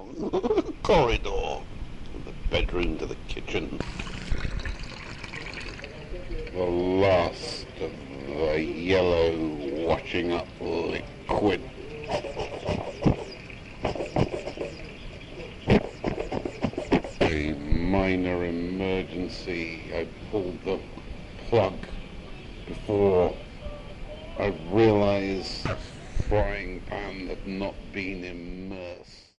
long corridor from the bedroom to the kitchen. The last of the yellow washing up liquid. A minor emergency. I pulled the plug before I realised the frying pan had not been immersed.